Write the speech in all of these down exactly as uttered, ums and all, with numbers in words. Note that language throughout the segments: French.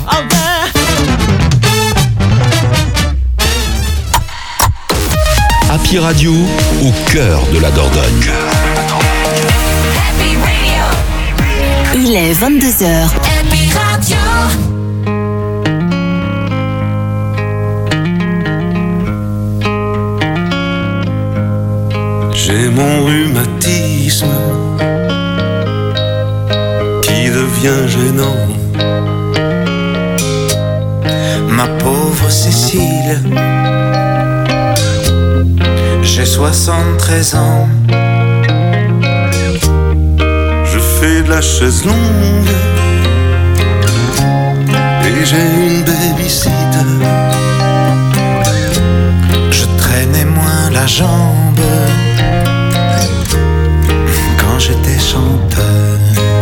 out there. Happy Radio, au cœur de la Dordogne. Happy Radio. Il est vingt-deux heures. Happy Radio. J'ai mon rhumatisme qui devient gênant. Ma pauvre Cécile, j'ai soixante-treize ans. Je fais de la chaise longue et j'ai une babysitter. Je traînais moins la jambe quand j'étais chanteur.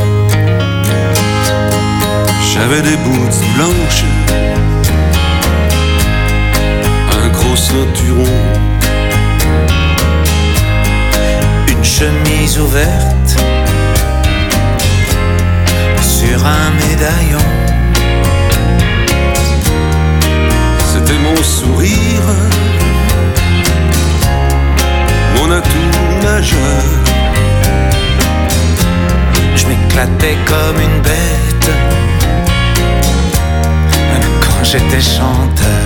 J'avais des boots blanches, un gros ceinturon, une chemise ouverte sur un médaillon. C'était mon sourire, mon atout majeur. Je m'éclatais comme une bête quand j'étais chanteur.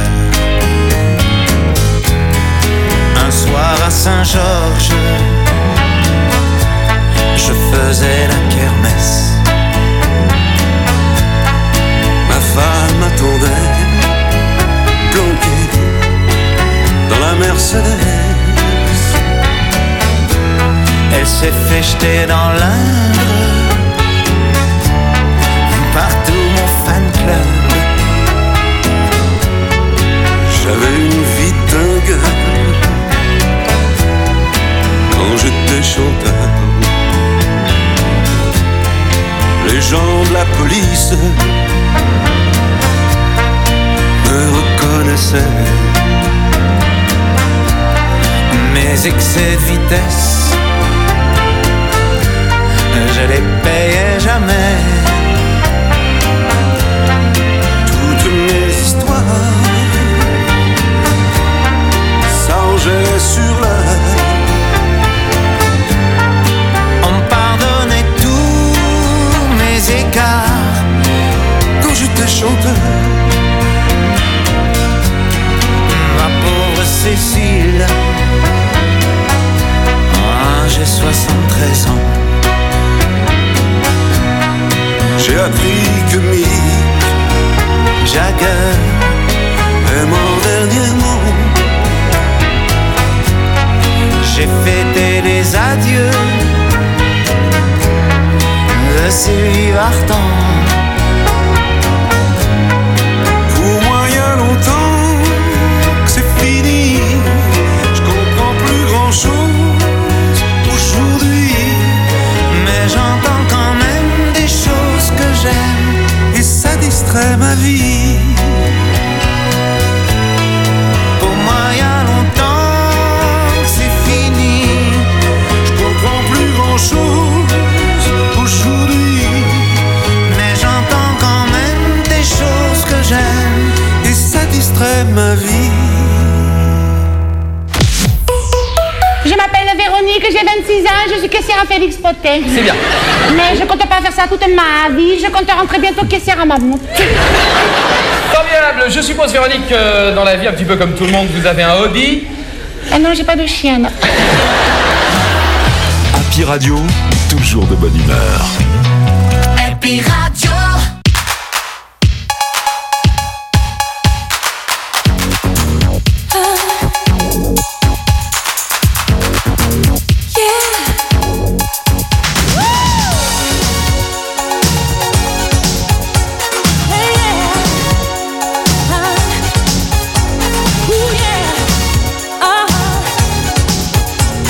Un soir à Saint-Georges, je faisais la kermesse. Ma femme attendait, planquée dans la Mercedes. Elle s'est fait jeter dans l'Indre par tout mon fan club. J'avais une vie dingue quand j'étais chanteur. Les gens de la police me reconnaissaient. Mes excès de vitesse, je les payais jamais. Toutes mes histoires s'arrangeaient sur l'heure. On me pardonnait tous mes écarts quand j'étais chanteur. Ma pauvre Cécile, ah, j'ai soixante-treize ans. J'ai appris que Mick Jagger est mort dernièrement. J'ai fêté les adieux de Sylvie Vartan. Pour moi, il y a longtemps que c'est fini. Je comprends plus grand chose aujourd'hui, mais j'entends quand même des choses que j'aime et ça distrait ma vie. Pour moi, il y a longtemps que c'est fini. Je comprends plus grand chose aujourd'hui, mais j'entends quand même des choses que j'aime et ça distrait ma vie. Je m'appelle Véronique, j'ai vingt-six ans, je suis caissière à Félix Potet. C'est bien. Mais je compte pas faire ça toute ma vie, je compte rentrer bientôt caissière à Mammouth. Formidable. Je suppose, Véronique, que dans la vie, un petit peu comme tout le monde, vous avez un hobby. Ah non, j'ai pas de chien. Non. Happy Radio, toujours de bonne humeur. Happy Radio.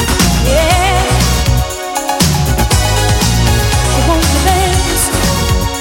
Won't you dance?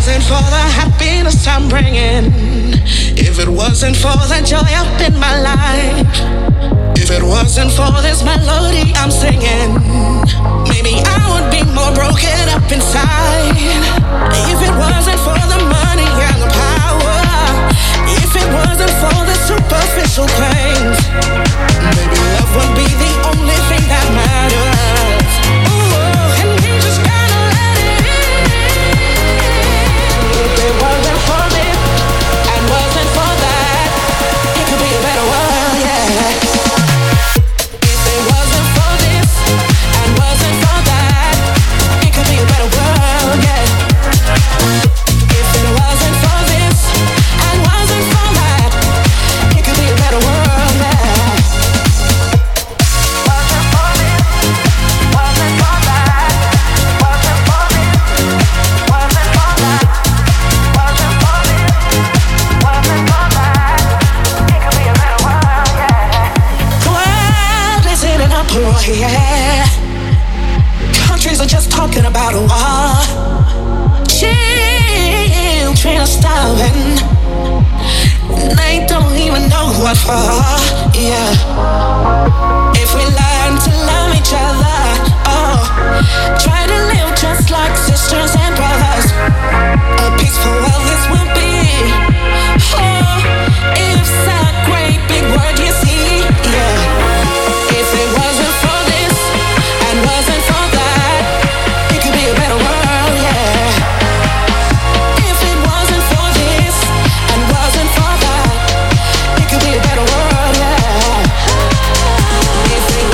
wasn't for the happiness I'm bringing, if it wasn't for the joy up in my life, if it wasn't for this melody I'm singing, maybe I would be more broken up inside. If it wasn't for the money and the power, if it wasn't for the superficial things, maybe love would be the only thing that matters. Ooh, and we just gotta let it in. If it wasn't for this and wasn't for that, it could be a better world, yeah. If it wasn't for this and wasn't for that, it could be a better world, yeah. If it wasn't for this and wasn't for that, it could be a better world, yeah. Wasn't for this, wasn't for that, wasn't for this, wasn't for that, wasn't for this, wasn't for that, it could be a better world, yeah. The world is in an uproar, yeah. Countries are just talking about a war. Children are starving, and they don't even know what for, yeah. If we learn to love each other, oh, try to live just like sisters and brothers, a peaceful world this will be. Oh, it's a great big word, you see, yeah. If it wasn't for this and wasn't for that, it could be a better world, yeah. If it wasn't for this and wasn't for that, it could be a better world, yeah. If it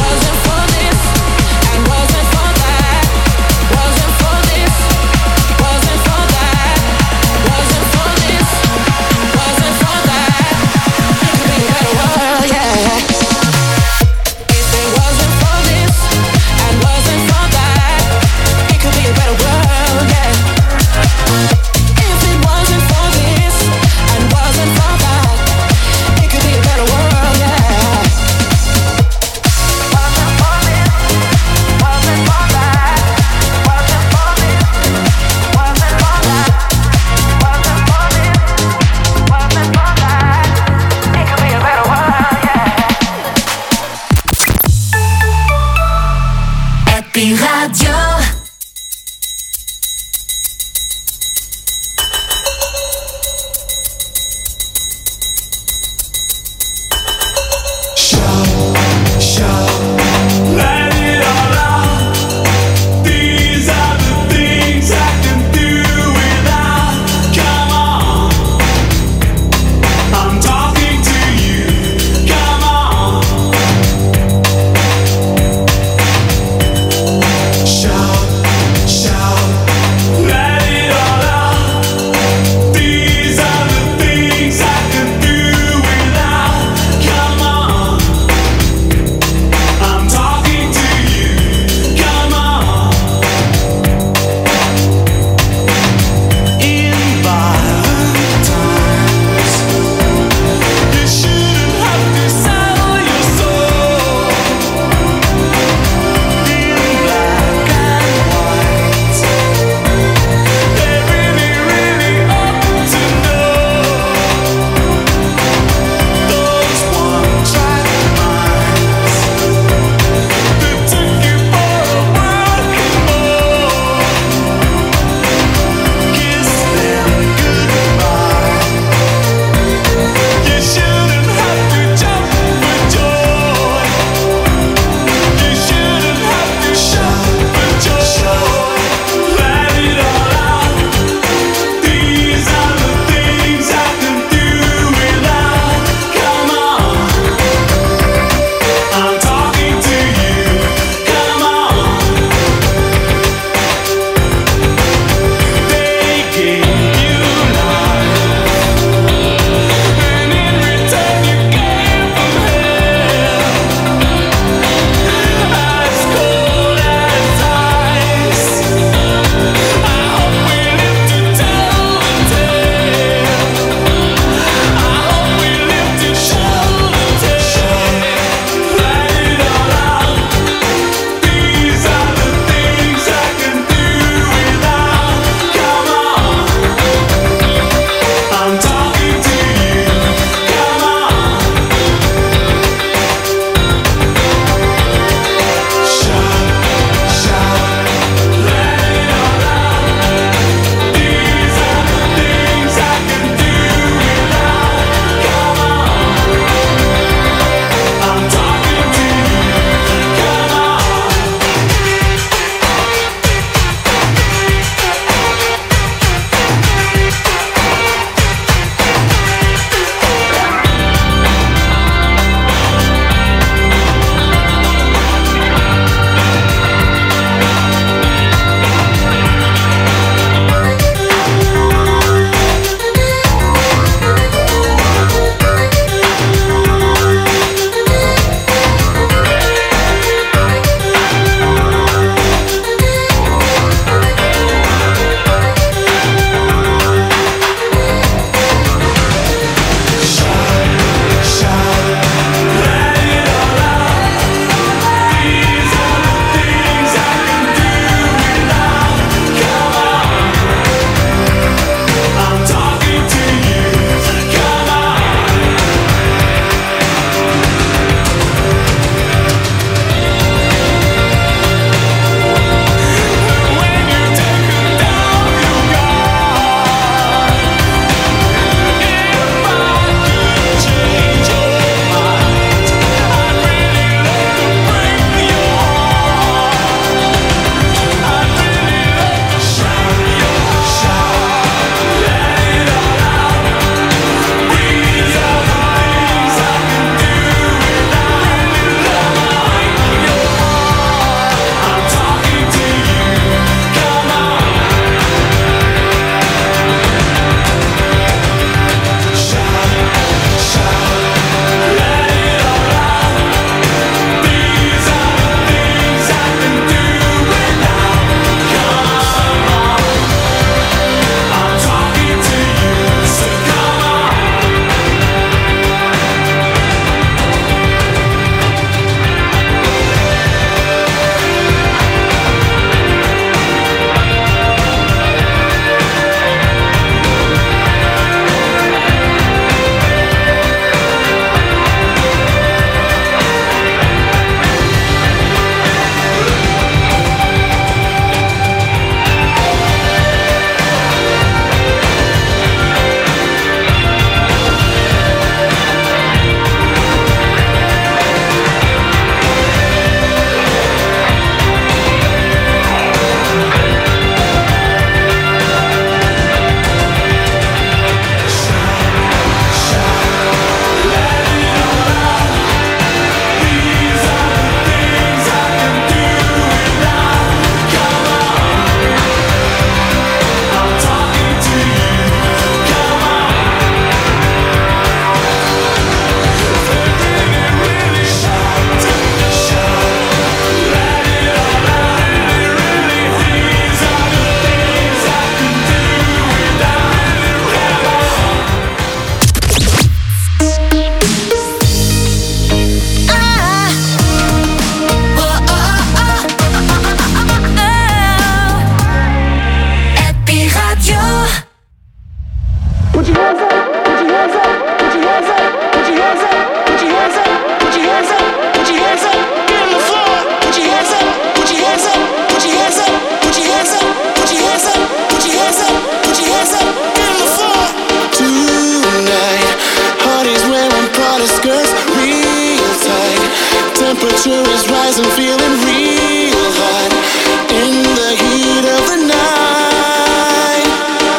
Temperature is rising, feeling real hot in the heat of the night.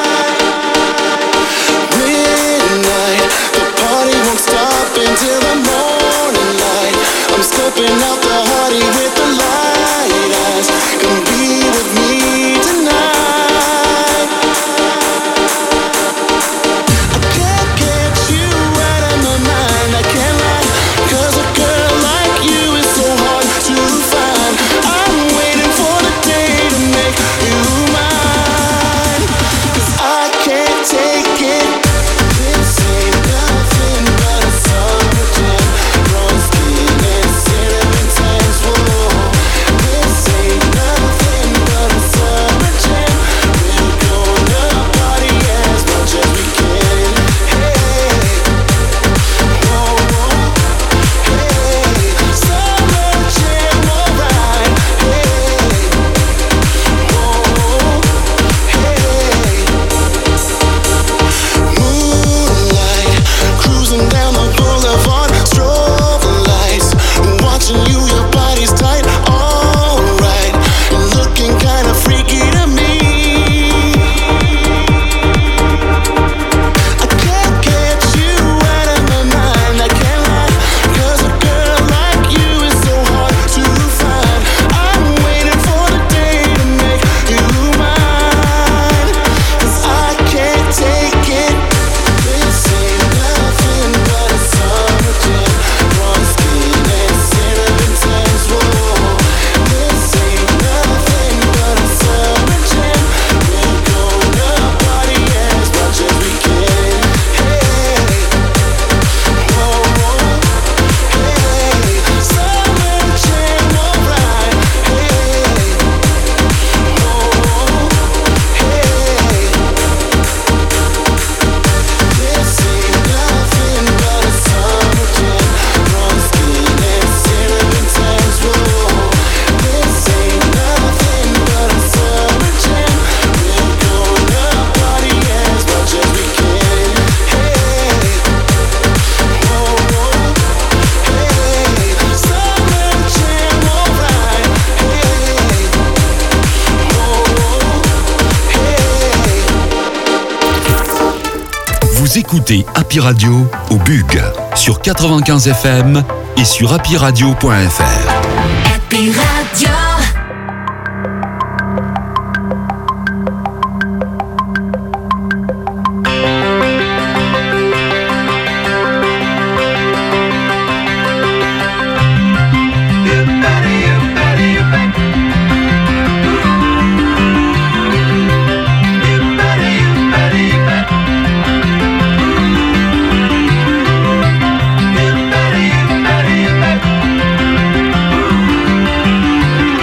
Midnight, the party won't stop until the morning light. I'm scoping out the party with the light eyes. Come be with me tonight. I can't get you out of my mind, I can't lie, 'cause a girl like you is so hard to find. I'm waiting for the day to make you mine, 'cause I can't take it. This ain't nothing but a summer jam. Raw skin and cinnamon tans, whoa. This ain't nothing but a summer jam. We're gonna party as much as we can. Hey, whoa, whoa. Hey, summer jam, alright. Hey, whoa, hey. Moonlight, cruising down the boulevard, strobe lights, watching you, your body's tight, alright, looking kinda freaky to me. I can't get you out of my mind, I can't lie, 'cause a girl like you is so hard to find. I'm waiting for the day to make you mine, 'cause I can't take it. This ain't nothing but a summer jam. Raw skin and cinnamon tans, whoa. This ain't nothing but a summer jam. We're gonna party as much as we can. Hey, whoa, whoa. Hey, summer jam, alright. Hey, whoa, hey. This ain't nothing but a summer jam. Raw skin and cinnamon tans, whoa. This ain't nothing but a summer jam. We're gonna party as much as we can. Hey, whoa, whoa. Hey, summer jam, alright. Hey, whoa, hey. Vous écoutez Happy Radio au Bug sur quatre-vingt-quinze F M et sur happy radio point f r. Happy Radio. Ooh.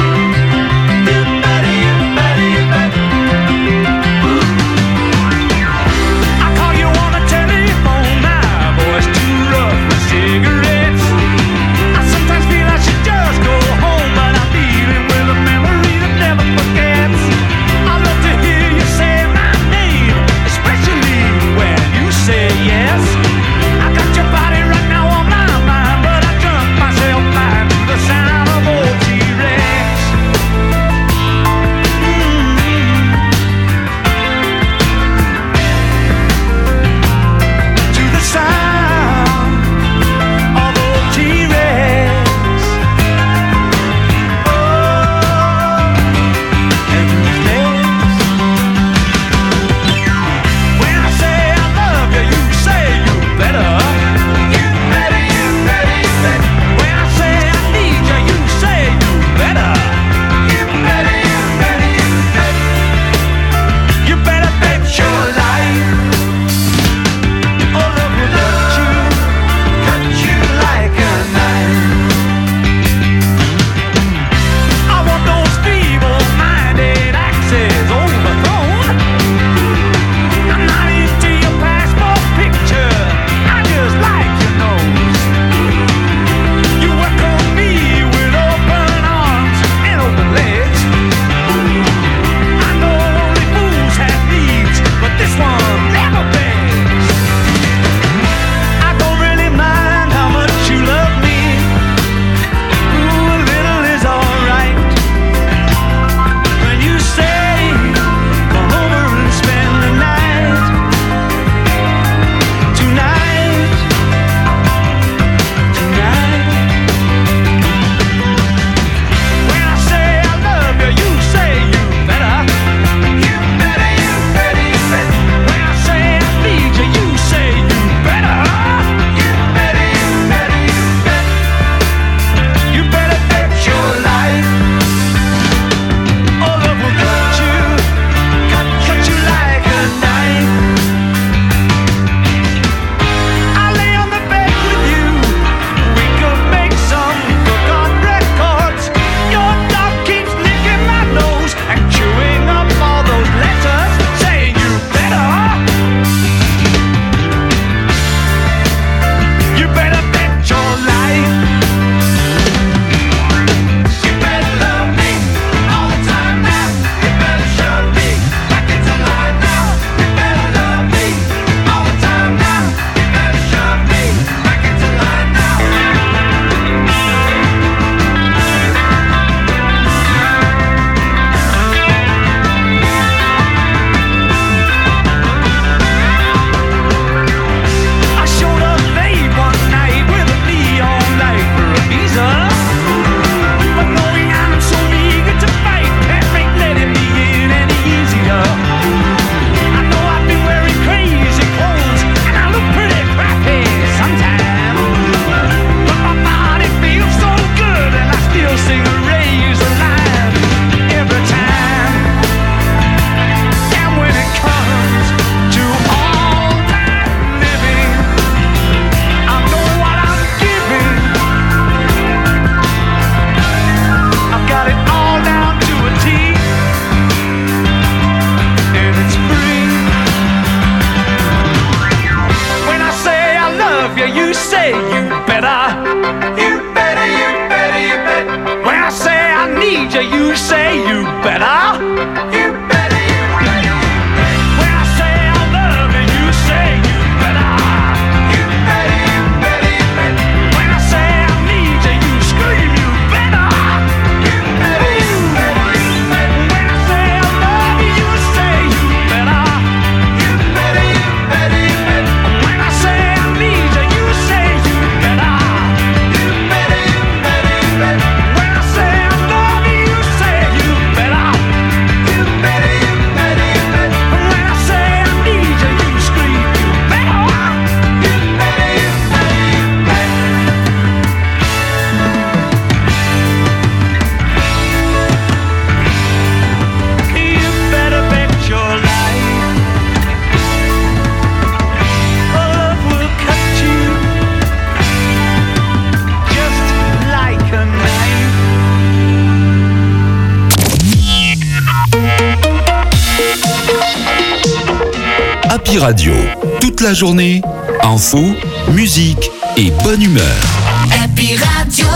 Happy Radio. Toute la journée, info, musique et bonne humeur. Happy Radio.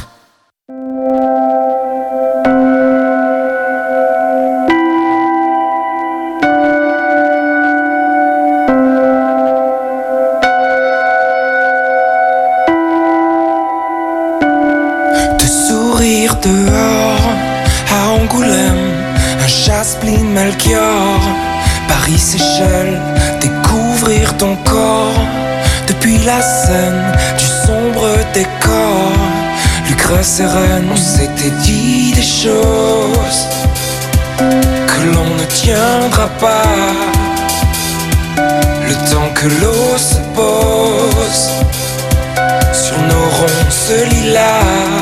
De sourire dehors à Angoulême, un Jasmine Melchior, Paris Seychelles, découvrir ton corps depuis la scène du sombre décor. Lucre sereine, on s'était dit des choses que l'on ne tiendra pas. Le temps que l'eau se pose sur nos ronces lilas,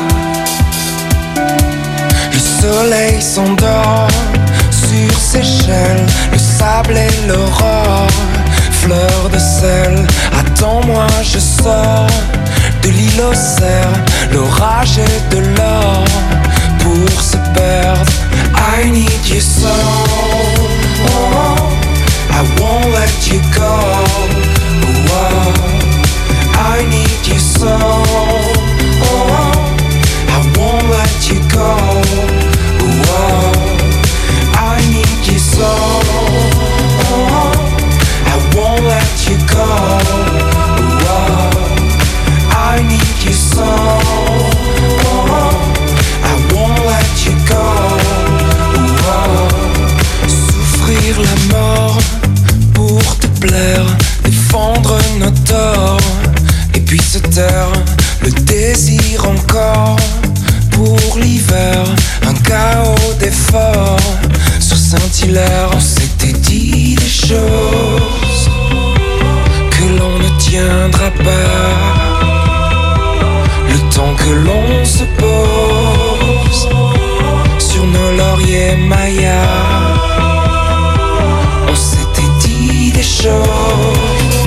le soleil s'endort sur Seychelles, le sable et l'aurore, fleur de sel. Attends-moi, je sors de l'île aux cerfs, l'orage et de l'or pour se perdre. I need you so, oh, I won't let you go. Oh, I need you so, oh, I won't let you go. Oh, I need you so, oh, I won't let you go. Oh, I need you so, oh, I won't let you go. Oh, souffrir la mort pour te plaire, défendre nos torts, et puis se taire, le désir encore pour l'hiver, un chaos d'efforts sur Saint-Hilaire. On s'était dit des choses que l'on ne tiendra pas. Le temps que l'on se pose sur nos lauriers mayas, on s'était dit des choses.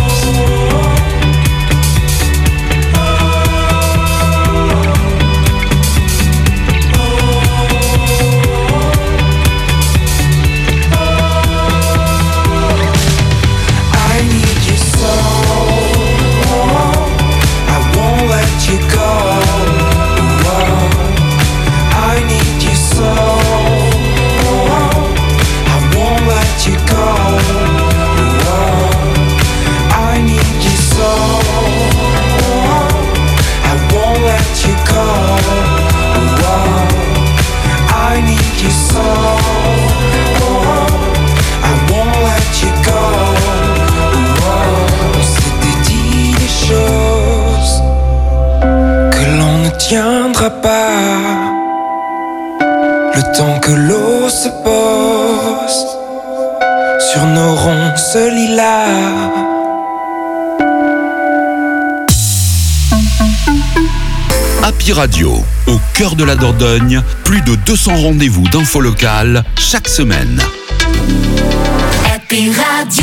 Tiendra pas le temps que l'eau se pose sur nos ronces lilas. Happy Radio, au cœur de la Dordogne, plus de deux cents rendez-vous d'infos locales chaque semaine. Happy Radio.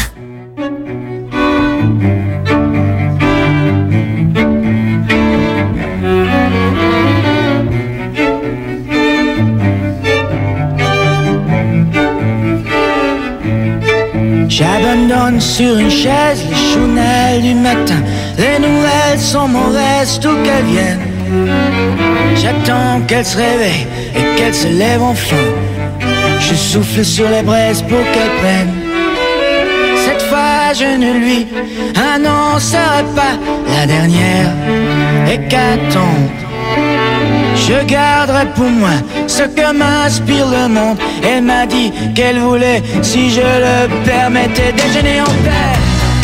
J'abandonne sur une chaise les chounelles du matin. Les nouvelles sont mauvaises, tout qu'elles viennent. J'attends qu'elle se réveille et qu'elle se lève enfin. Je souffle sur les braises pour qu'elle prenne. Cette fois je ne lui annoncerai pas la dernière hécatombe. Je garderai pour moi ce que m'inspire le monde. Elle m'a dit qu'elle voulait, si je le permettais, déjeuner en paix.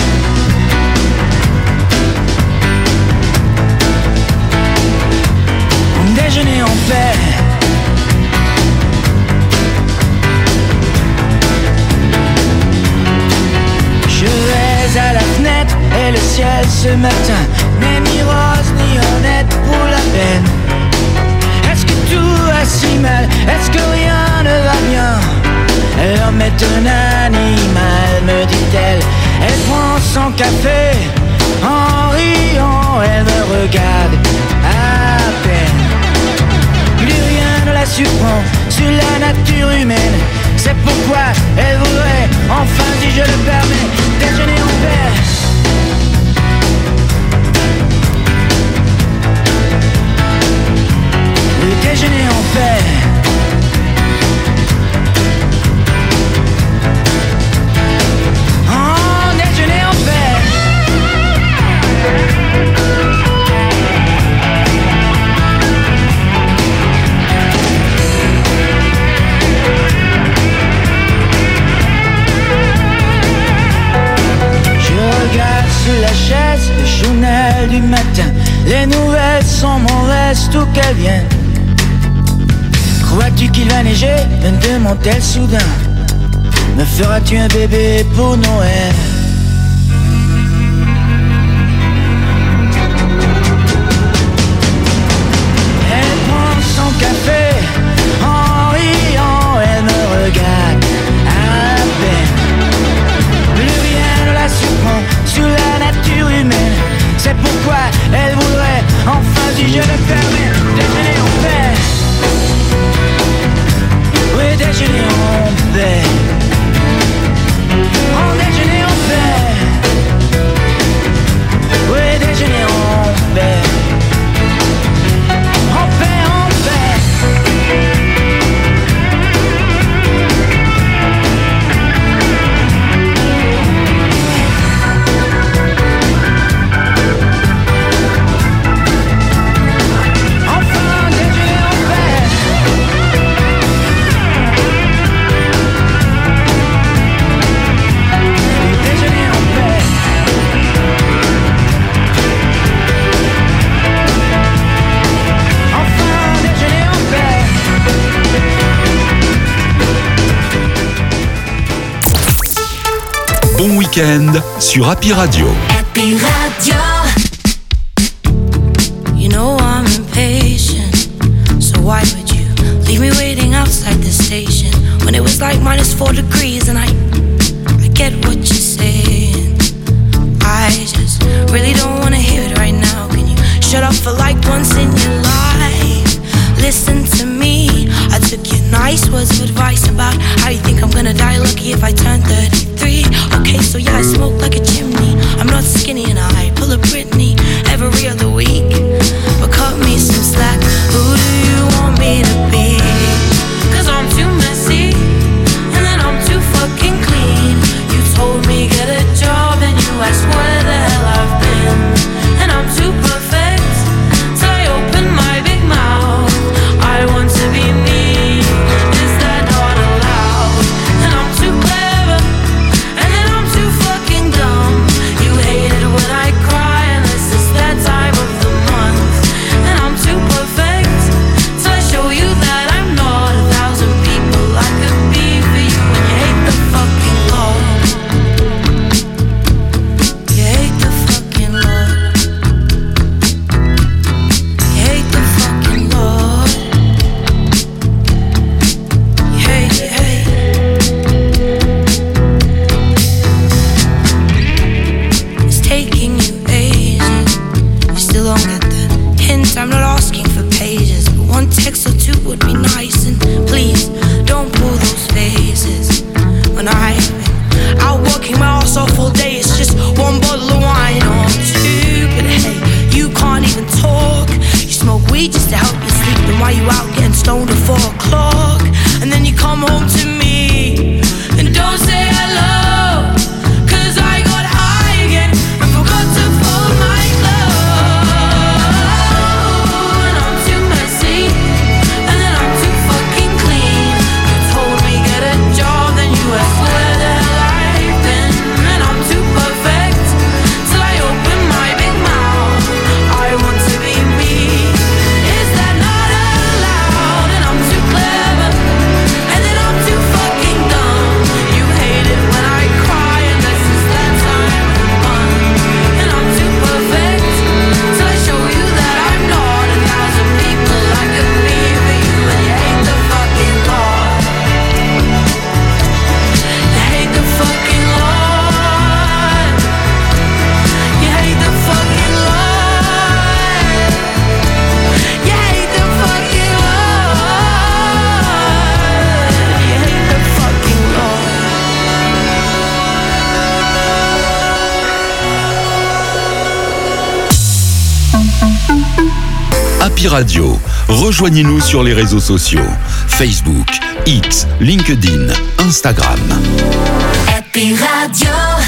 Déjeuner en paix. Je vais à la fenêtre et le ciel ce matin n'est ni rose ni honnête pour la peine. Est-ce que tout va si mal? Est-ce que rien ne va bien? L'homme est un animal, me dit-elle. Elle prend son café en riant, elle me regarde à peine. Plus rien ne la surprend sur la nature humaine. C'est pourquoi elle voudrait, enfin si je le permets, déjeuner en paix. Oui, déjeuner en paix. Oh, déjeuner en paix. Sous la chaise, le journal du matin. Les nouvelles sont mauvaises, tout qu'elles viennent. Crois-tu qu'il va neiger? Me demande-t-elle soudain. Me feras-tu un bébé pour Noël? Elle prend son café, en riant, elle me regarde à peine. Plus rien ne la surprend sous la nature humaine. C'est pourquoi elle voudrait, enfin si je le permets, déjeuner en paix. Oui, déjeuner en paix. En déjeuner en paix. Oui, déjeuner en paix. En paix, en paix. Bon week-end sur Happy Radio. Happy Radio. You know I'm impatient, so why would you leave me waiting outside the station when it was like minus four degrees and I, I get what you're saying. I just really don't wanna hear it right now. Can you shut up for like once in your life? Listen to me, I took your nice words of advice about how you think I'm gonna die lucky if I turn thirty-three. Okay, so yeah, I smoke like a chimney. I'm not skinny and I pull a Britney every other week. But cut me some slack, who do you want me to be? Cause I'm too messy, and then I'm too fucking clean. You told me get a job and you asked where the hell I've been. And I'm too perfect, so I open my big mouth. I want to be me, is that not allowed? And I'm too clever, and then I'm too fucking Happy Radio. Rejoignez-nous sur les réseaux sociaux. Facebook, X, LinkedIn, Instagram. Happy Radio.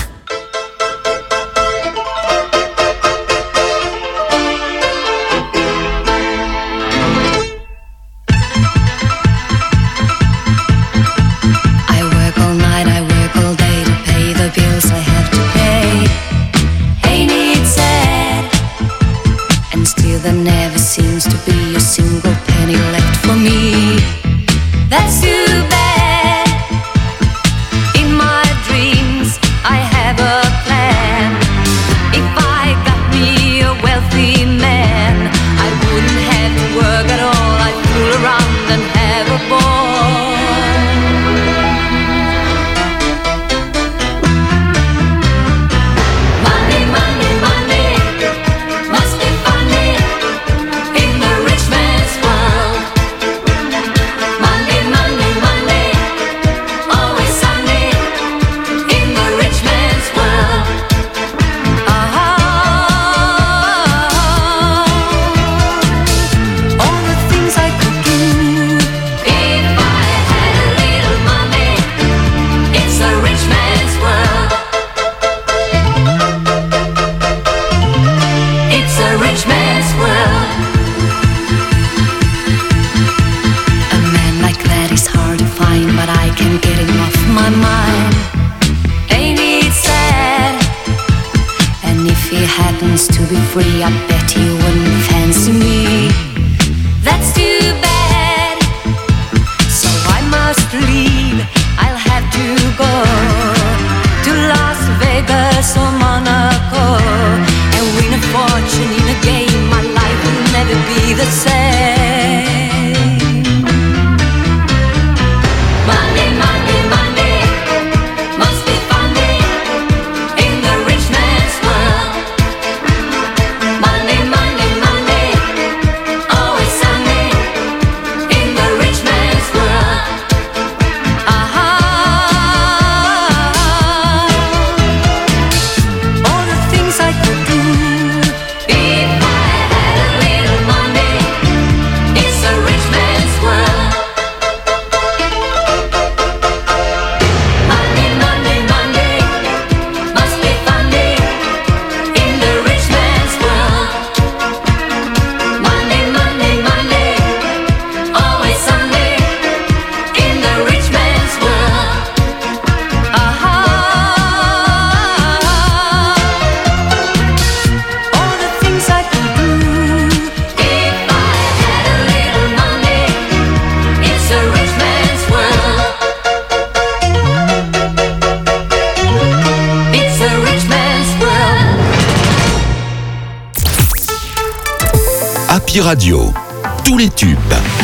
Happy Radio, tous les tubes.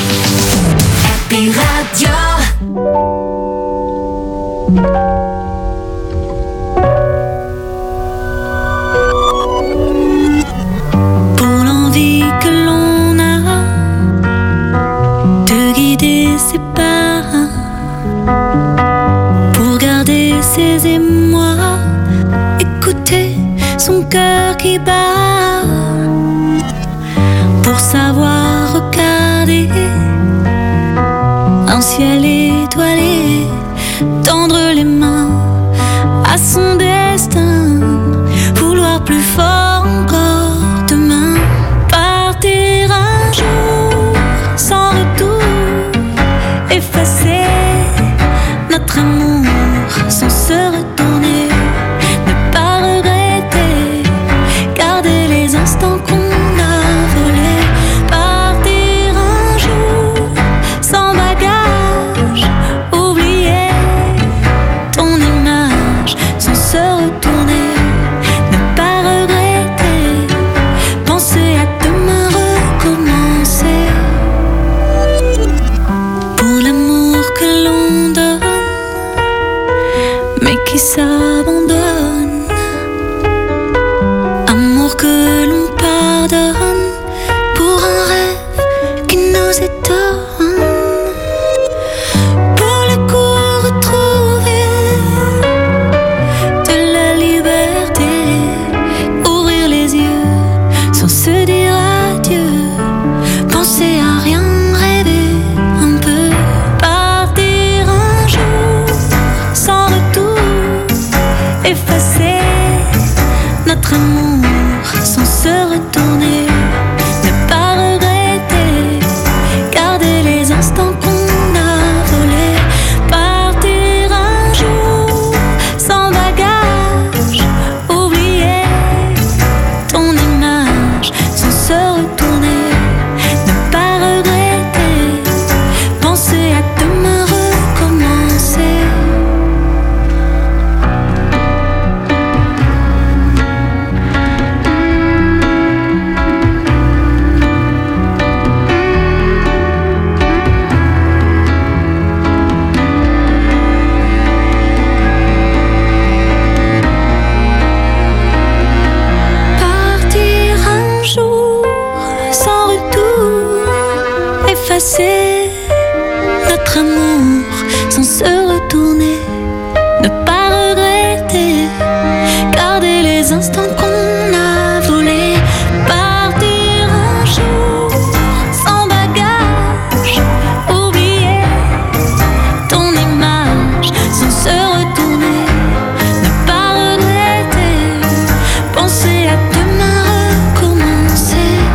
Happy Radio. Pour l'envie que l'on a de guider ses pas, pour garder ses émois, écouter son cœur qui bat. Pour savoir regarder un ciel étoilé, tendre les mains à son destin, vouloir plus fort encore demain, partir un jour sans retour, effacer notre amour sans se retourner, ne pas regretter, garder les instants qu'on oublier notre amour sans se retourner. Ne pas regretter, garder les instants qu'on a volés. Partir un jour sans bagage, oublier ton image sans se retourner. Ne pas regretter, penser à demain recommencer. Partir un jour sans retour, effacer notre amour sans se retourner. Ne pas regretter, garder les instants qu'on a volés. Partir un jour sans bagage, oublier ton image sans se retourner. Ne pas regretter, penser à demain recommencer.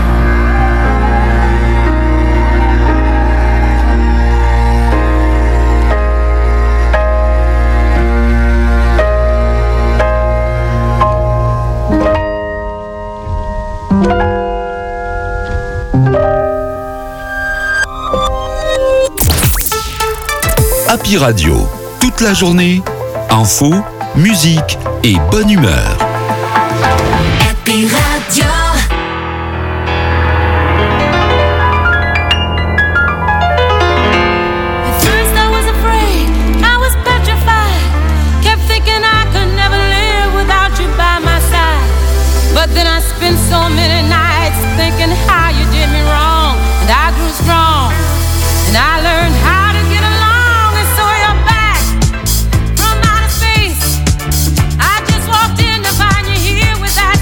Happy Radio, toute la journée, info, musique et bonne humeur. Happy Radio. At first I was afraid, I was petrified. Kept thinking I could never live without you by my side. But then I spent so many nights thinking how you did me wrong. And I grew strong, and I learned how to get along. And so you're back from outer space. I just walked in to find you here without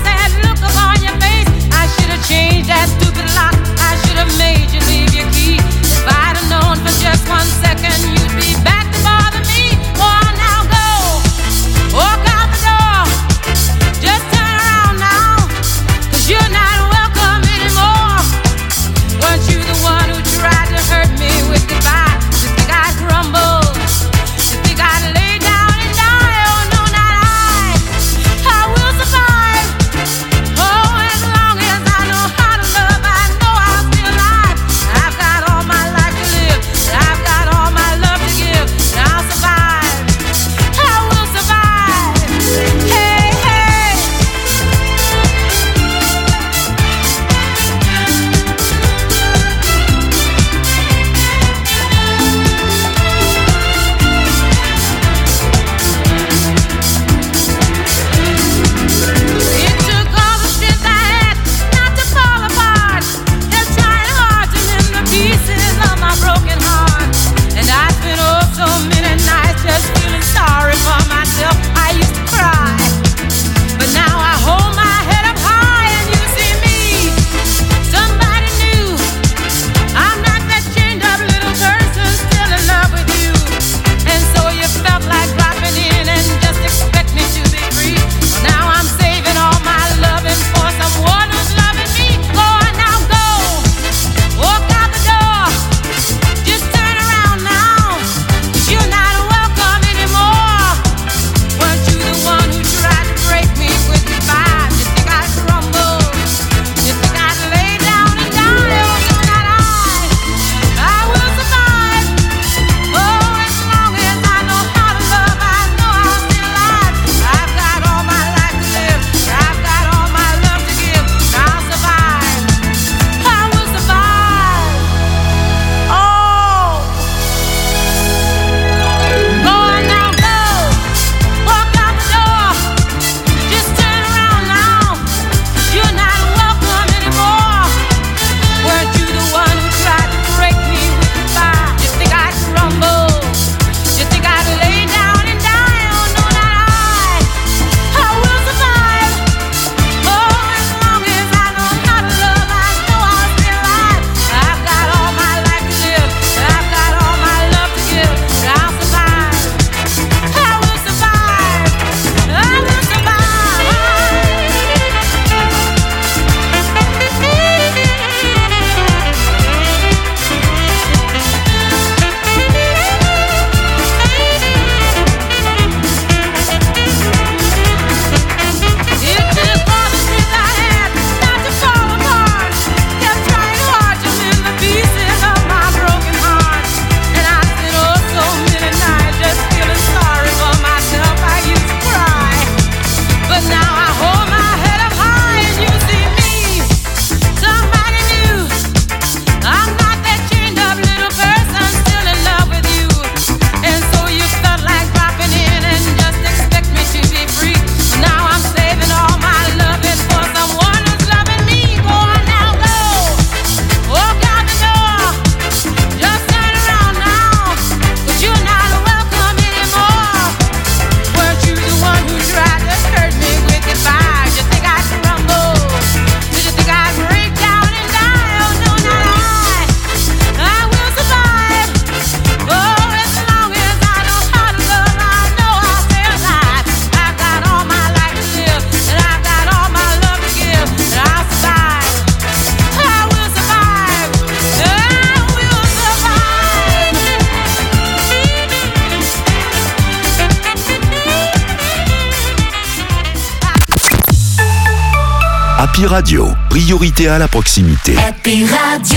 Happy Radio, priorité à la proximité. Happy Radio.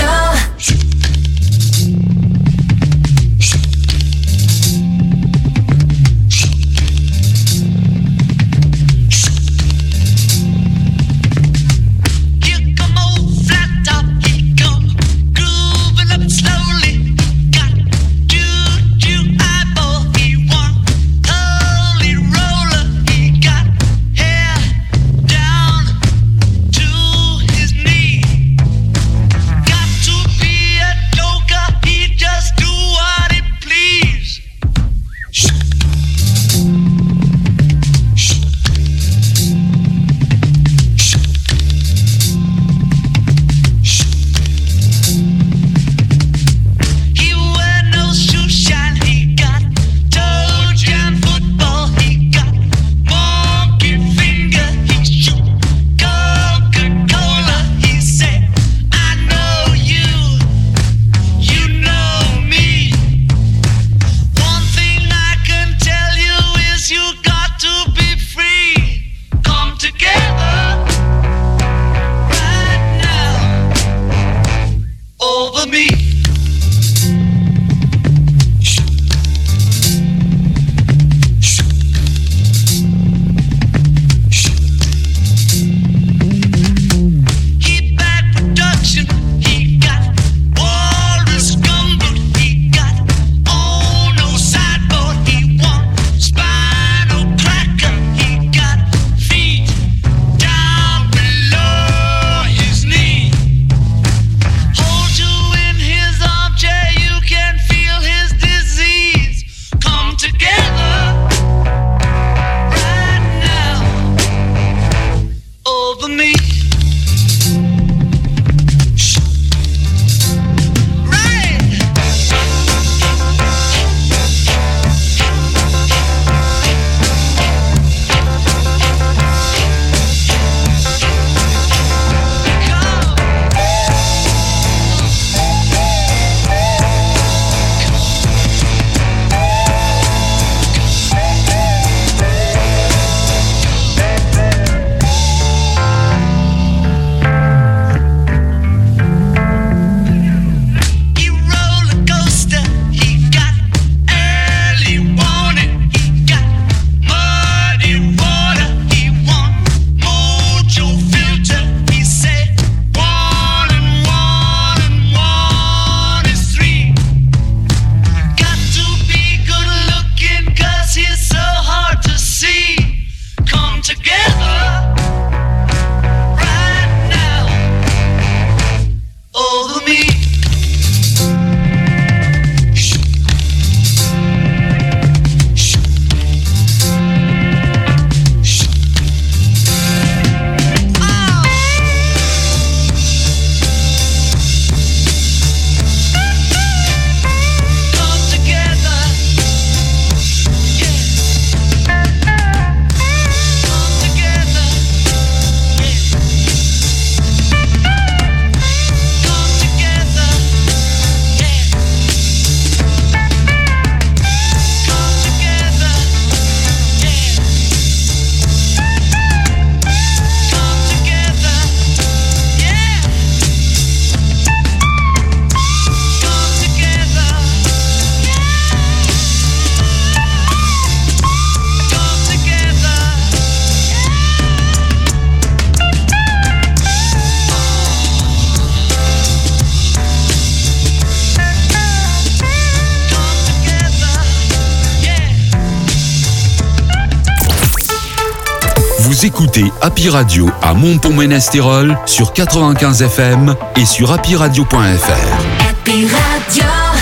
Vous écoutez Happy Radio à Montpont-Ménestérol sur quatre-vingt-quinze F M et sur happy radio point f r. Happy Radio.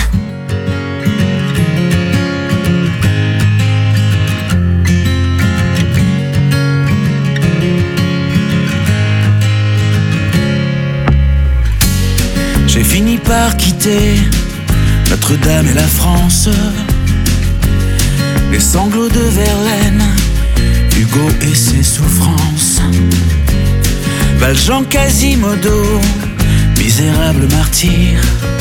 J'ai fini par quitter Notre-Dame et la France, les sanglots de Verlaine, Hugo et ses souffrances, Valjean, Quasimodo, misérable martyr.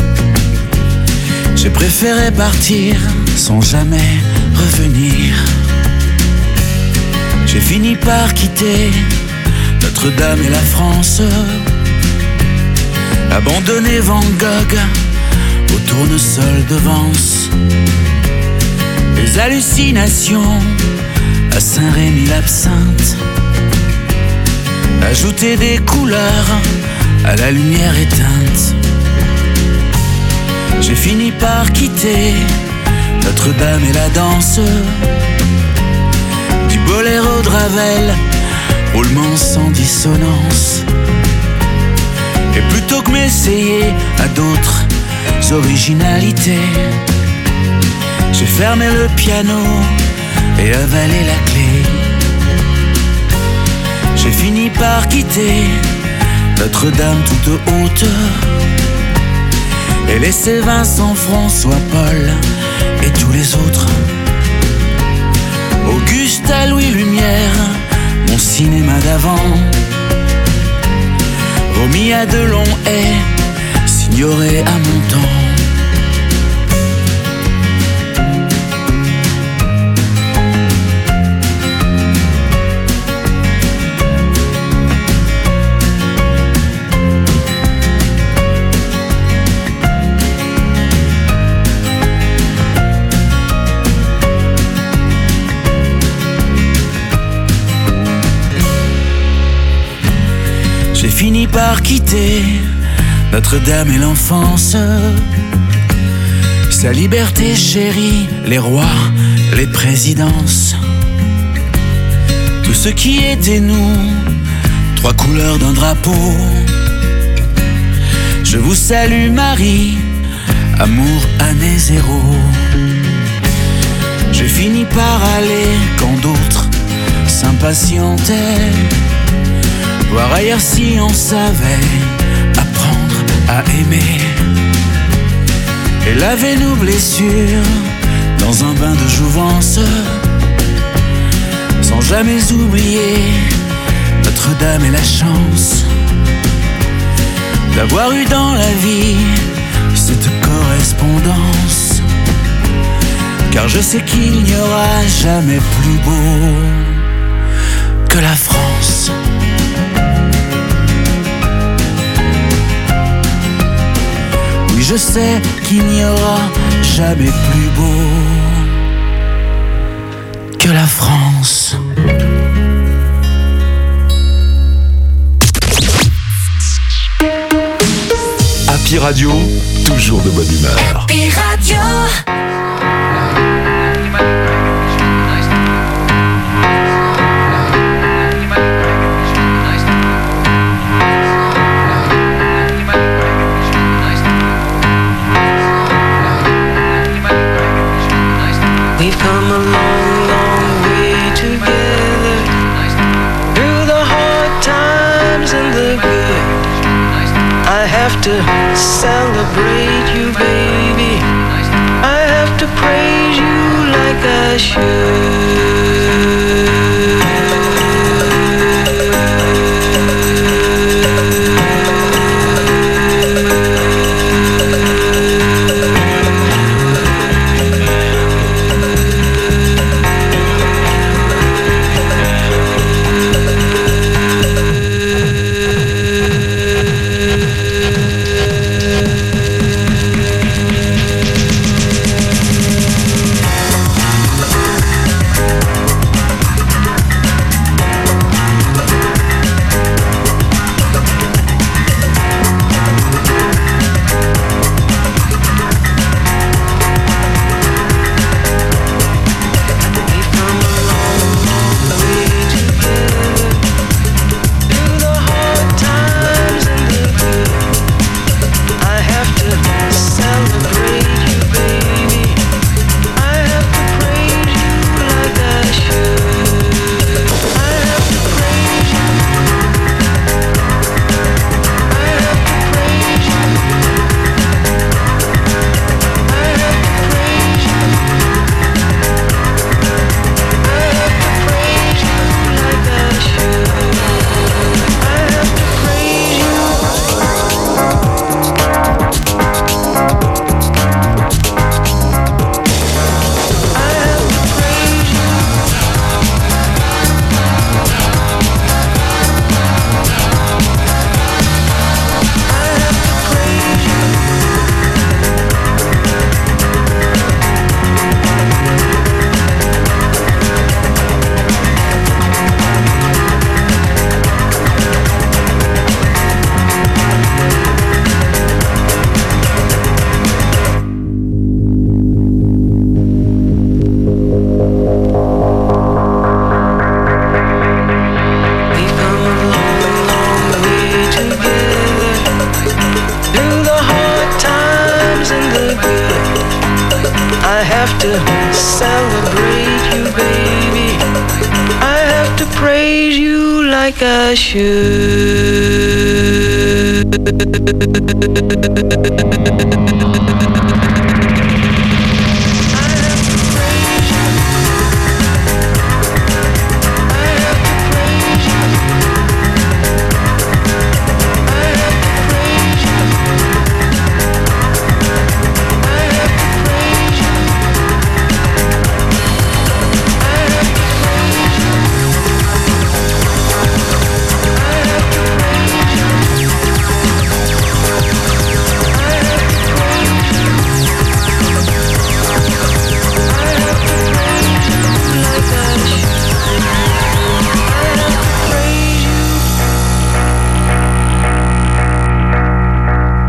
J'ai préféré partir sans jamais revenir. J'ai fini par quitter Notre Notre-Dame et la France, abandonné Van Gogh au tournesol de Vence, les hallucinations à Saint-Rémy-l'Absinthe, ajouter des couleurs à la lumière éteinte. J'ai fini par quitter Notre-Dame et la danse, du boléro de Ravel, roulement sans dissonance. Et plutôt que m'essayer à d'autres originalités, j'ai fermé le piano et avalé la clé. J'ai fini par quitter Notre-Dame toute haute et laisser Vincent, François, Paul et tous les autres. Auguste à Louis Lumière, mon cinéma d'avant, remis à de longs haies, signoré à mon temps. J'ai fini par quitter Notre-Dame et l'enfance, sa liberté chérie, les rois, les présidences, tout ce qui était nous, trois couleurs d'un drapeau. Je vous salue Marie, amour année zéro. J'ai fini par aller quand d'autres s'impatientaient, voir ailleurs si on savait apprendre à aimer et laver nos blessures dans un bain de jouvence, sans jamais oublier Notre-Dame et la chance d'avoir eu dans la vie cette correspondance. Car je sais qu'il n'y aura jamais plus beau que la France. Oui, je sais qu'il n'y aura jamais plus beau que la France. Happy Radio, toujours de bonne humeur. Happy Radio. We've come a long, long way together, through the hard times and the good. I have to celebrate you, baby. I have to praise you like I should. have to celebrate you, baby. I have to praise you like I should.